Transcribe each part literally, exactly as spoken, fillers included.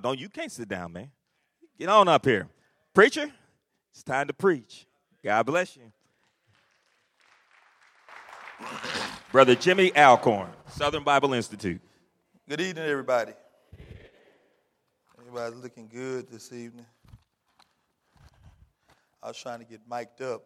don't you can't sit down, man. Get on up here. Preacher, it's time to preach. God bless you. Brother Jimmy Alcorn, Southern Bible Institute. Good evening, everybody. Everybody's looking good this evening. I was trying to get mic'd up.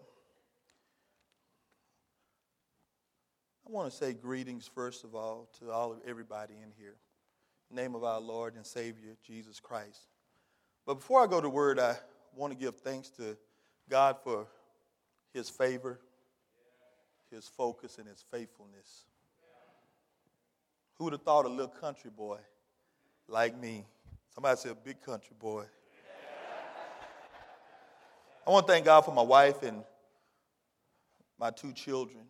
I want to say greetings, first of all, to all of everybody in here. In the name of our Lord and Savior, Jesus Christ. But before I go to word, I want to give thanks to God for his favor, his focus, and his faithfulness. Who would have thought a little country boy like me? Somebody said a big country boy. I want to thank God for my wife and my two children.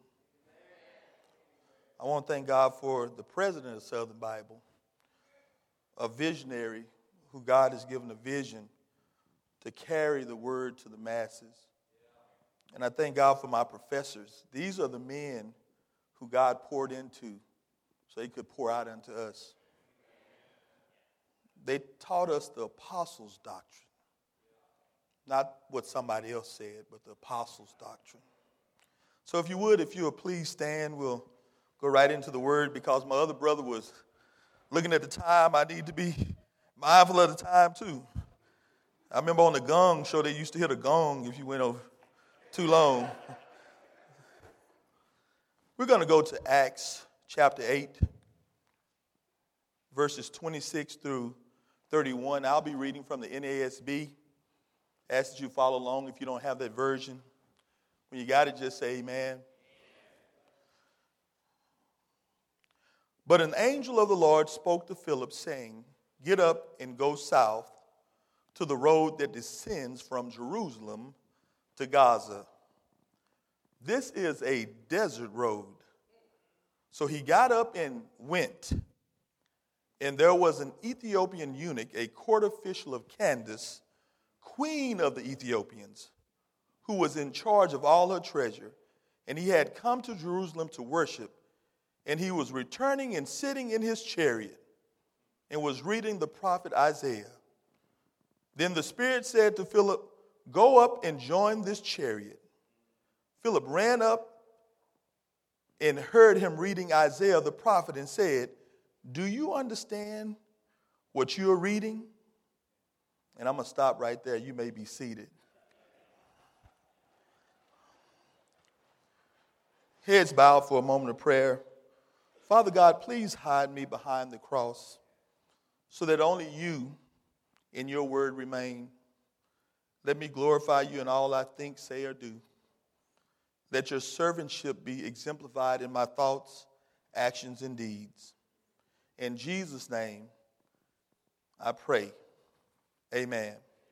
I want to thank God for the president of Southern Bible, a visionary who God has given a vision to carry the word to the masses. And I thank God for my professors. These are the men who God poured into so he could pour out unto us. They taught us the apostles' doctrine. Not what somebody else said, but the apostles' doctrine. So if you would, if you would please stand, we'll go right into the word because my other brother was looking at the time. I need to be mindful of the time too. I remember on the gong show, they used to hit a gong if you went over too long. We're going to go to Acts chapter eight, verses twenty-six through thirty-one. I'll be reading from the N A S B. Ask that you follow along if you don't have that version. When you got it, just say amen. But an angel of the Lord spoke to Philip, saying, "Get up and go south to the road that descends from Jerusalem to Gaza. This is a desert road." So he got up and went. And there was an Ethiopian eunuch, a court official of Candace, queen of the Ethiopians, who was in charge of all her treasure. And he had come to Jerusalem to worship. And he was returning and sitting in his chariot and was reading the prophet Isaiah. Then the Spirit said to Philip, "Go up and join this chariot." Philip ran up and heard him reading Isaiah the prophet and said, "Do you understand what you are reading?" And I'm going to stop right there. You may be seated. Heads bowed for a moment of prayer. Father God, please hide me behind the cross so that only you and your word remain. Let me glorify you in all I think, say, or do. Let your servantship be exemplified in my thoughts, actions, and deeds. In Jesus' name, I pray. Amen.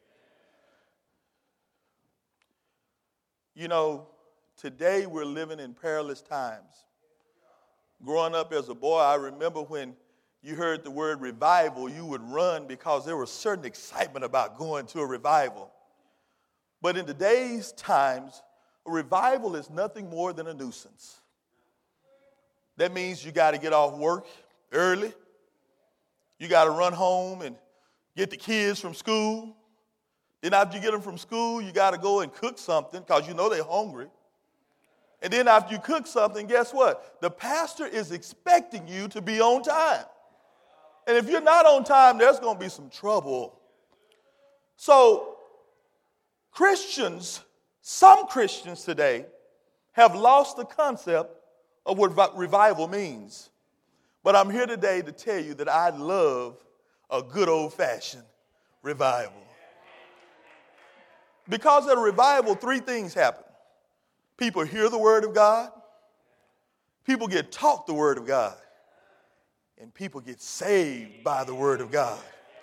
You know, today we're living in perilous times. Growing up as a boy, I remember when you heard the word revival, you would run because there was certain excitement about going to a revival. But in today's times, a revival is nothing more than a nuisance. That means you got to get off work early. You got to run home and get the kids from school. Then after you get them from school, you got to go and cook something because you know they're hungry. And then after you cook something, guess what? The pastor is expecting you to be on time. And if you're not on time, there's going to be some trouble. So Christians, some Christians today have lost the concept of what revival means. But I'm here today to tell you that I love a good old-fashioned revival. Because at a revival, three things happen. People hear the word of God, people get taught the word of God, and people get saved by the word of God.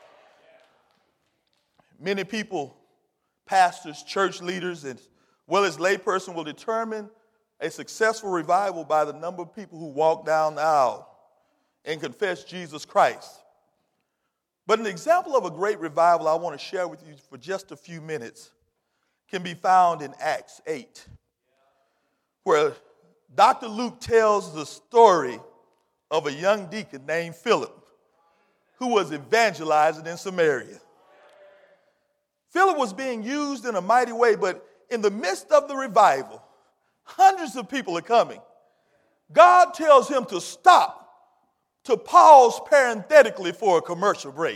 Many people, pastors, church leaders, as well as layperson will determine a successful revival by the number of people who walk down the aisle and confess Jesus Christ. But an example of a great revival I want to share with you for just a few minutes can be found in Acts eight, where Doctor Luke tells the story of a young deacon named Philip who was evangelizing in Samaria. Philip was being used in a mighty way, but in the midst of the revival, hundreds of people are coming. God tells him to stop, to pause parenthetically for a commercial break.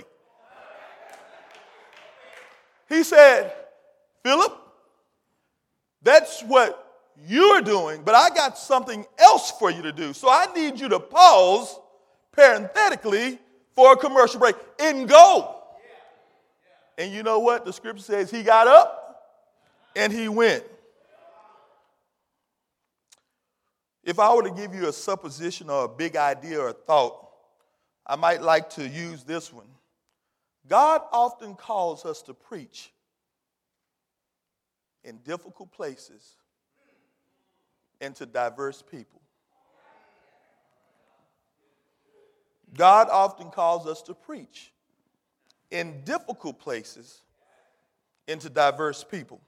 He said, Philip, that's what you're doing, but I got something else for you to do. So I need you to pause parenthetically for a commercial break and go. And you know what? The scripture says he got up and he went. If I were to give you a supposition or a big idea or a thought, I might like to use this one. God often calls us to preach in difficult places and to diverse people. God often calls us to preach in difficult places and to diverse people.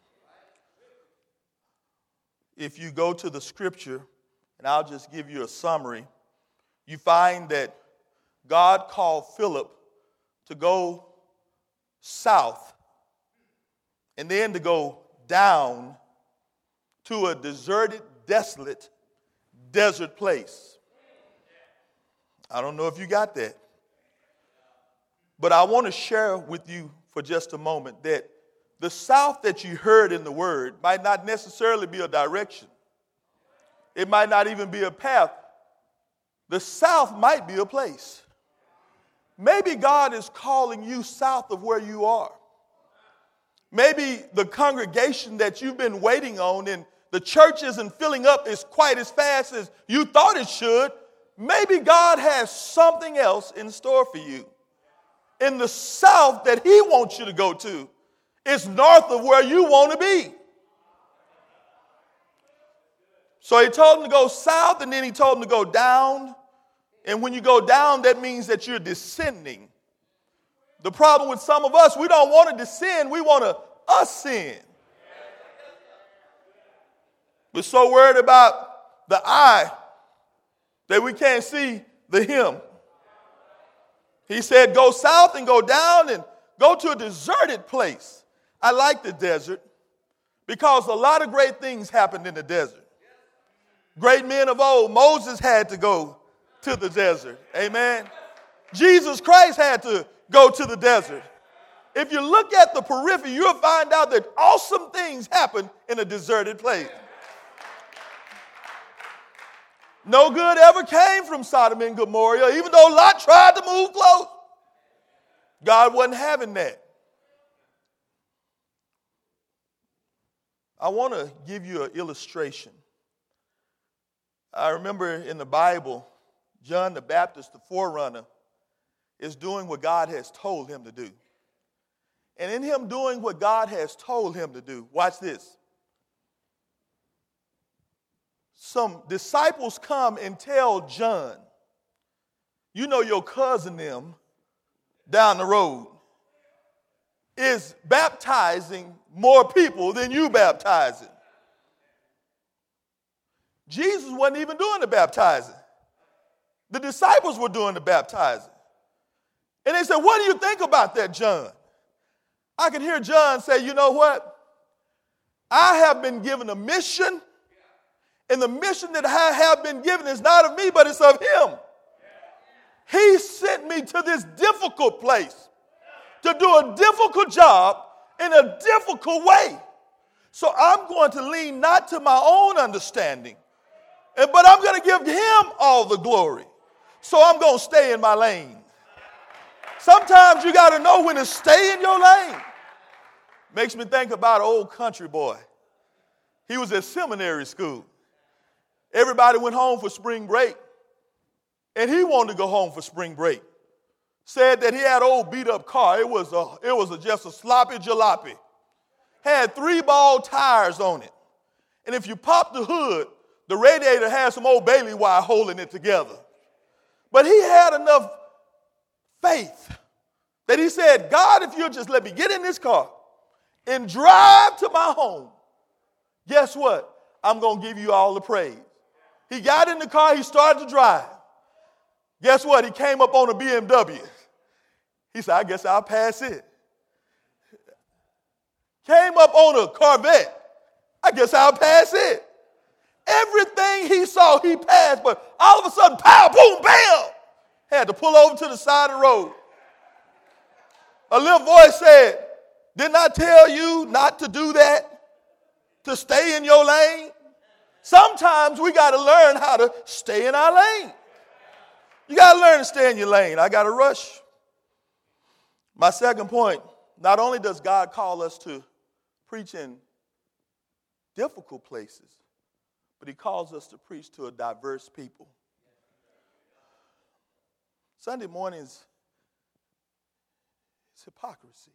If you go to the scripture, and I'll just give you a summary, you find that God called Philip to go south and then to go down to a deserted, desolate, desert place. I don't know if you got that. But I want to share with you for just a moment that the south that you heard in the word might not necessarily be a direction. It might not even be a path. The south might be a place. Maybe God is calling you south of where you are. Maybe the congregation that you've been waiting on and the church isn't filling up as quite as fast as you thought it should. Maybe God has something else in store for you. In the south that he wants you to go to is north of where you want to be. So he told him to go south, and then he told him to go down. And when you go down, that means that you're descending. The problem with some of us, we don't want to descend, we want to ascend. We're so worried about the eye that we can't see the him. He said, go south and go down and go to a deserted place. I like the desert because a lot of great things happened in the desert. Great men of old, Moses had to go to the desert. Amen. Jesus Christ had to go to the desert. If you look at the periphery, you'll find out that awesome things happen in a deserted place. No good ever came from Sodom and Gomorrah, even though Lot tried to move close. God wasn't having that. I want to give you an illustration. I remember in the Bible, John the Baptist, the forerunner, is doing what God has told him to do. And in him doing what God has told him to do, watch this. Some disciples come and tell John, you know your cousin them down the road is baptizing more people than you baptizing. Jesus wasn't even doing the baptizing. The disciples were doing the baptizing. And they said, what do you think about that, John? I could hear John say, you know what? I have been given a mission, and the mission that I have been given is not of me, but it's of him. He sent me to this difficult place to do a difficult job in a difficult way. So I'm going to lean not to my own understanding, but I'm going to give him all the glory. So I'm going to stay in my lane. Sometimes you got to know when to stay in your lane. Makes me think about an old country boy. He was at seminary school. Everybody went home for spring break, and he wanted to go home for spring break. Said that he had an old beat-up car. It was a, it was a, just a sloppy jalopy. Had three ball tires on it. And if you pop the hood, the radiator had some old Bailey wire holding it together. But he had enough faith that he said, God, if you'll just let me get in this car and drive to my home, guess what? I'm going to give you all the praise. He got in the car, he started to drive. Guess what? He came up on a B M W. He said, I guess I'll pass it. Came up on a Corvette. I guess I'll pass it. Everything he saw, he passed, but all of a sudden, pow, boom, bam, had to pull over to the side of the road. A little voice said, didn't I tell you not to do that? To stay in your lane? Sometimes we got to learn how to stay in our lane. You got to learn to stay in your lane. I got to rush. My second point, not only does God call us to preach in difficult places, but he calls us to preach to a diverse people. Sunday mornings, it's hypocrisy.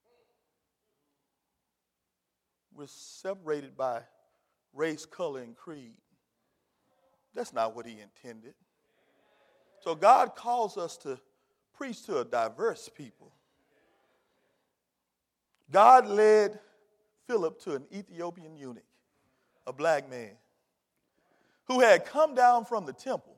We're separated by race, color, and creed. That's not what he intended. So God calls us to preach to a diverse people. God led Philip to an Ethiopian eunuch, a black man, who had come down from the temple.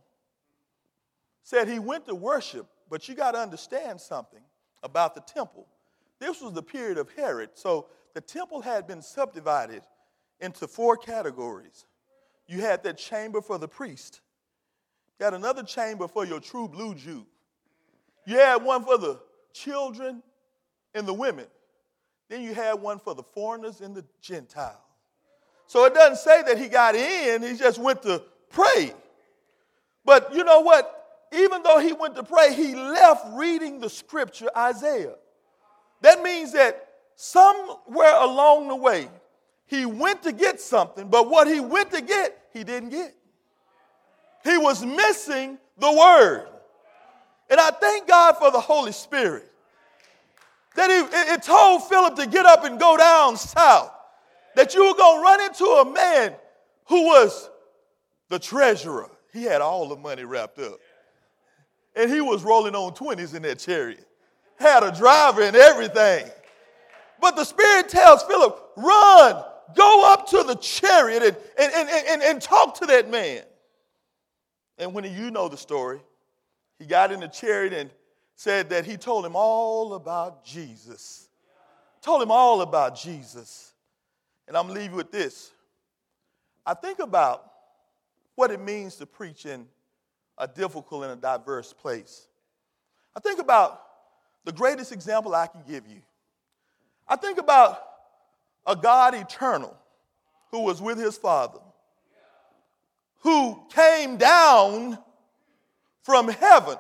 Said he went to worship, but you got to understand something about the temple. This was the period of Herod, so the temple had been subdivided into four categories. You had that chamber for the priest. You had another chamber for your true blue Jew. You had one for the children and the women. Then you had one for the foreigners and the Gentiles. So it doesn't say that he got in, he just went to pray. But you know what? Even though he went to pray, he left reading the scripture, Isaiah. That means that somewhere along the way, he went to get something, but what he went to get, he didn't get. He was missing the word. And I thank God for the Holy Spirit. That he, it, it told Philip to get up and go down south. That you were going to run into a man who was the treasurer. He had all the money wrapped up. And he was rolling on twenties in that chariot. Had a driver and everything. But the Spirit tells Philip, run, go up to the chariot and, and, and, and, and talk to that man. And when you know the story, he got in the chariot and said that he told him all about Jesus. Told him all about Jesus. And I'm going to leave you with this. I think about what it means to preach in a difficult and a diverse place. I think about the greatest example I can give you. I think about a God eternal who was with his Father, who came down from heaven.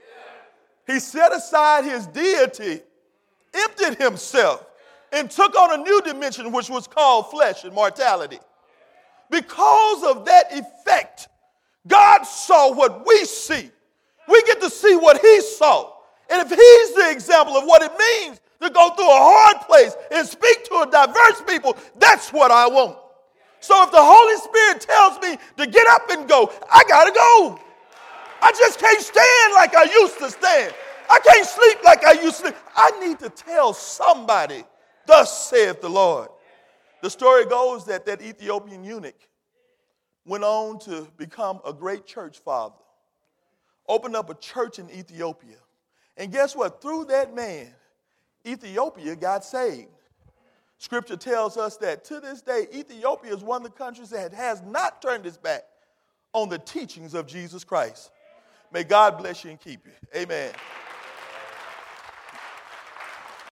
He set aside his deity, emptied himself, and took on a new dimension which was called flesh and mortality. Because of that effect, God saw what we see. We get to see what he saw. And if he's the example of what it means to go through a hard place and speak to a diverse people, that's what I want. So if the Holy Spirit tells me to get up and go, I got to go. I just can't stand like I used to stand. I can't sleep like I used to sleep. I need to tell somebody, thus saith the Lord. The story goes that that Ethiopian eunuch went on to become a great church father, opened up a church in Ethiopia. And guess what? Through that man, Ethiopia got saved. Scripture tells us that to this day, Ethiopia is one of the countries that has not turned its back on the teachings of Jesus Christ. May God bless you and keep you. Amen.